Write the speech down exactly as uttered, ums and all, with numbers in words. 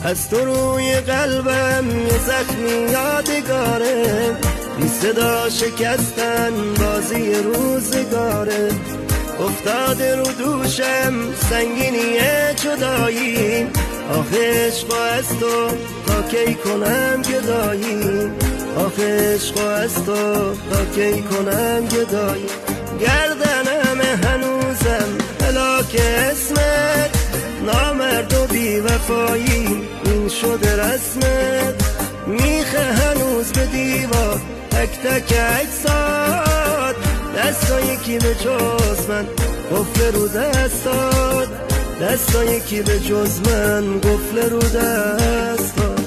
از تو روی قلبم یه زخمی یادگاره، بی صدا شکستن بازی روزگاره، افتاده رو دوشم سنگینی جدایی، آخه عشق از تو تا کی کنم گدایی، آخه عشق از تو تا کی کنم گدایی. گردنم هنوزم هلاک اسمت، نامرد و بی وفایی این شده رسمت، میخه هنوز به دیوار تک تک اجساد، دستا یکی به جز من قفل رو دستاد، دستا یکی به جز من قفل رو دستاد.